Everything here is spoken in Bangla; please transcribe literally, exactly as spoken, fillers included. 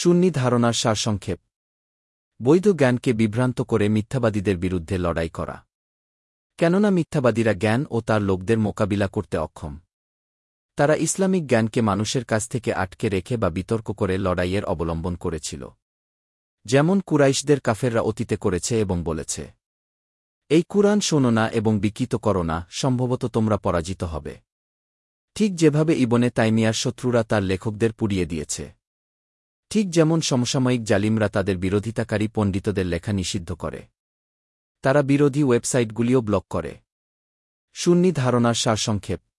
শূন্য ধারণার সারসংক্ষেপ। বৈধ জ্ঞানকে বিভ্রান্ত করে মিথ্যাবাদীদের বিরুদ্ধে লড়াই করা। কেননা মিথ্যাবাদীরা জ্ঞান ও তার লোকদের মোকাবিলা করতে অক্ষম। তারা ইসলামিক জ্ঞানকে মানুষের কাছ থেকে আটকে রেখে বা বিতর্ক করে লড়াইয়ের অবলম্বন করেছিল, যেমন কুরাইশদের কাফেররা অতীতে করেছে এবং বলেছে, এই কুরআন শোনো না এবং বিকৃত করো না, সম্ভবত তোমরা পরাজিত হবে। ঠিক যেভাবে ইবনে তাইমিয়ার শত্রুরা তার লেখকদের পুড়িয়ে দিয়েছে, ঠিক যেমন সমসাময়িক জালিমরা তাদের বিরোধিতাকারী পণ্ডিতদের লেখা নিষিদ্ধ করে, তারা বিরোধী ওয়েবসাইটগুলিও ব্লক করে। শূন্য ধারণার সারসংক্ষেপ।